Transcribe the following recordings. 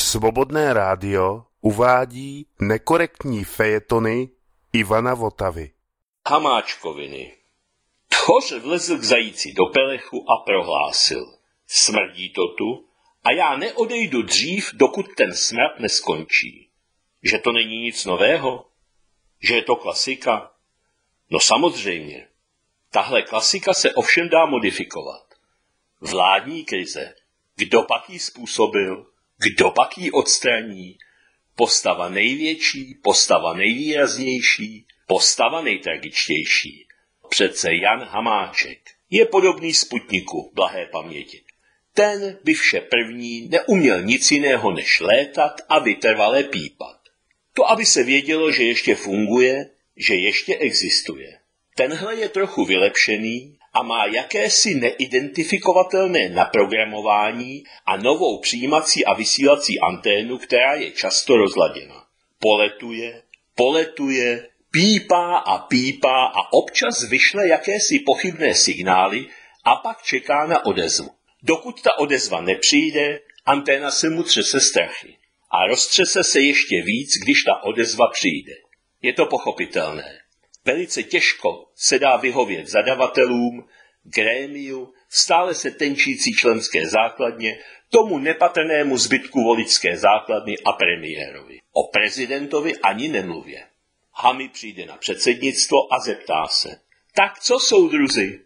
Svobodné rádio uvádí nekorektní fejetony Ivana Votavy. Hamáčkoviny. Tchoř vlezl k zajíci do pelechu a prohlásil. Smrdí to tu a já neodejdu dřív, dokud ten smrad neskončí. Že to není nic nového? Že je to klasika? No samozřejmě. Tahle klasika se ovšem dá modifikovat. Vládní krize. Kdo pak jí způsobil? Kdo pak jí odstraní? Postava největší, postava nejvýraznější, postava nejtragičtější. Přece Jan Hamáček je podobný Sputniku blahé paměti. Ten by vše první neuměl nic jiného než létat a vytrvale pípat. To, aby se vědělo, že ještě funguje, že ještě existuje. Tenhle je trochu vylepšený a má jakési neidentifikovatelné naprogramování a novou přijímací a vysílací anténu, která je často rozladěna. Poletuje, pípá a občas vyšle jakési pochybné signály a pak čeká na odezvu. Dokud ta odezva nepřijde, anténa se mu třese strachy. A roztřese se ještě víc, když ta odezva přijde. Je to pochopitelné. Velice těžko se dá vyhovět zadavatelům, grémiu, stále se tenčící členské základně, tomu nepatrnému zbytku voličské základny a premiérovi. O prezidentovi ani nemluvě. Hami přijde na předsednictvo a zeptá se. Tak co, soudruzi?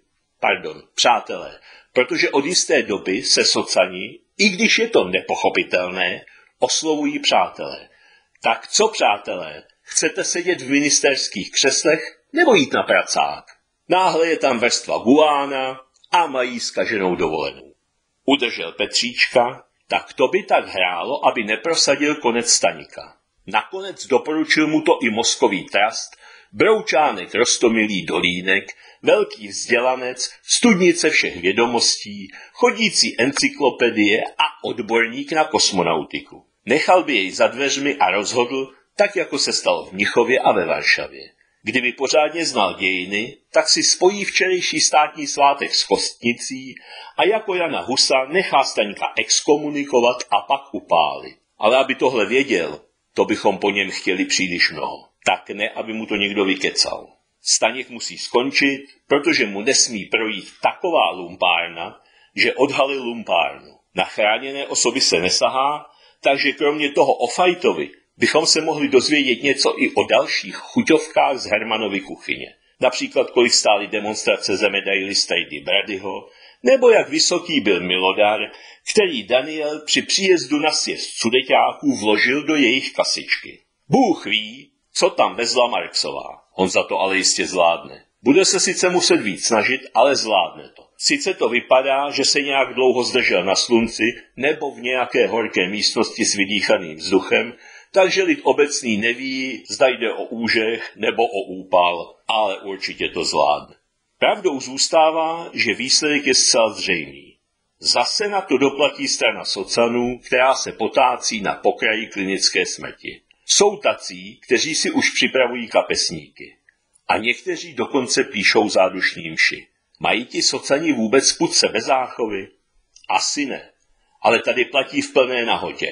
Přátelé, protože od jisté doby se socani, i když je to nepochopitelné, oslovují přátelé. Tak co, přátelé, chcete sedět v ministerských křeslech nebo jít na pracák? Náhle je tam vrstva gulána a mají zkaženou dovolenou. Udržel Petříčka, tak to by tak hrálo, aby neprosadil konec Staňka. Nakonec doporučil mu to i mozkový trast, broučánek roztomilý Dolínek, velký vzdělanec, studnice všech vědomostí, chodící encyklopedie a odborník na kosmonautiku. Nechal by jej za dveřmi a rozhodl, tak jako se stalo v Mnichově a ve Varšavě. Kdyby pořádně znal dějiny, tak si spojí včerejší státní svátek s Kostnicí a jako Jana Husa nechá Staňka exkomunikovat a pak upálit. Ale aby tohle věděl, to bychom po něm chtěli příliš mnoho. Tak ne, aby mu to někdo vykecal. Staněk musí skončit, protože mu nesmí projít taková lumpárna, že odhalil lumpárnu. Na chráněné osoby se nesahá, takže kromě toho o Fajtovi bychom se mohli dozvědět něco i o dalších chuťovkách z Hermanovy kuchyně. Například, kolik stály demonstrace za medaili Strejdy Bradyho, nebo jak vysoký byl milodar, který Daniel při příjezdu na sjezd sudeťáků vložil do jejich kasičky. Bůh ví, co tam vezla Marksová. On za to ale jistě zvládne. Bude se sice muset víc snažit, ale zvládne to. Sice to vypadá, že se nějak dlouho zdržel na slunci nebo v nějaké horké místnosti s vydýchaným vzduchem, takže lid obecný neví, zda jde o úžeh nebo o úpal, ale určitě to zvládne. Pravdou zůstává, že výsledek je zcela zřejmý. Zase na to doplatí strana socanů, která se potácí na pokraji klinické smrti. Jsou tací, kteří si už připravují kapesníky. A někteří dokonce píšou zádušní mši. Mají ti socani vůbec pud sebezáchovy? Asi ne. Ale tady platí v plné nahotě.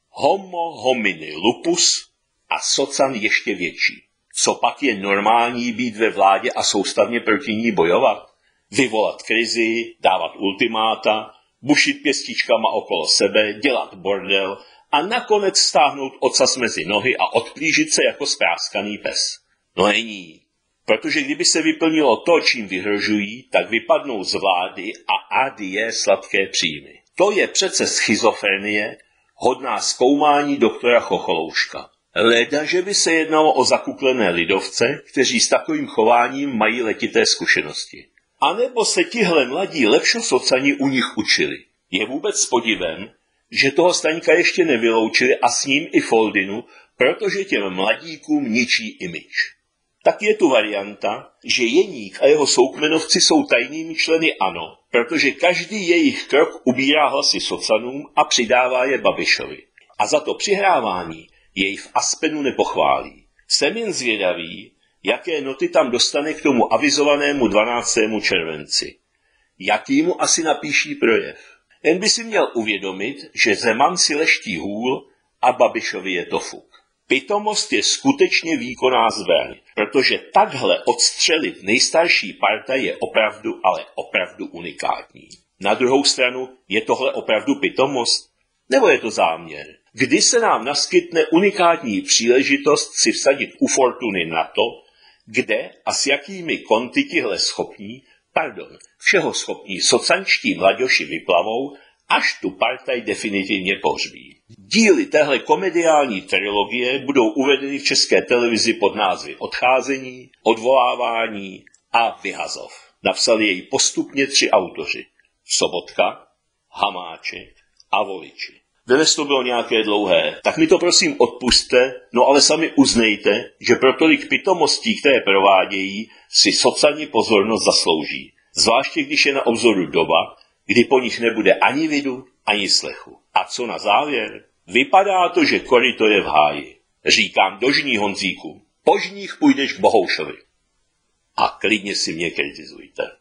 Homo homini lupus a socan ještě větší. Co pak je normální být ve vládě a soustavně proti ní bojovat? Vyvolat krizi, dávat ultimáta, bušit pěstičkama okolo sebe, dělat bordel a nakonec stáhnout ocas mezi nohy a odplížit se jako spráskaný pes. No není. Protože kdyby se vyplnilo to, čím vyhrožují, tak vypadnou z vlády a adie sladké příjmy. To je přece schizofrenie, hodná zkoumání doktora Chocholouška. Leda, že by se jednalo o zakuklené lidovce, kteří s takovým chováním mají letité zkušenosti. A nebo se tihle mladí lepšosocani u nich učili. Je vůbec s podivem, že toho Staňka ještě nevyloučili a s ním i Foldinu, protože těm mladíkům ničí image. Tak je tu varianta, že Jeník a jeho soukmenovci jsou tajnými členy ANO, protože každý jejich krok ubírá hlasy socanům a přidává je Babišovi. A za to přihrávání jej v Aspenu nepochválí. Jsem jen zvědavý, jaké noty tam dostane k tomu avizovanému 12. červenci. Jaký mu asi napíší projev. Jen by si měl uvědomit, že Zeman si leští hůl a Babišovi je to fuk. Pitomost je skutečně výkonná zbraň, protože takhle odstřelit nejstarší partaj je opravdu, ale opravdu unikátní. Na druhou stranu, je tohle opravdu pitomost? Nebo je to záměr? Kdy se nám naskytne unikátní příležitost si vsadit u fortuny na to, kde a s jakými konty tihle všeho schopní socančtí mladěši vyplavou, až tu partaj definitivně pohřbí. Díly téhle komediální trilogie budou uvedeny v České televizi pod názvy Odcházení, Odvolávání a Vyhazov. Napsali jej postupně 3 autoři. Sobotka, Hamáček a Voliči. Dnes to bylo nějaké dlouhé, tak mi to prosím odpusťte, no ale sami uznejte, že pro tolik pitomostí, které provádějí, si socani pozornost zaslouží. Zvláště když je na obzoru doba, kdy po nich nebude ani vidu, ani slechu. A co na závěr? Vypadá to, že koryto je v háji. Říkám dožní, Honzíku, po žních půjdeš k Bohoušovi. A klidně si mě kritizujte.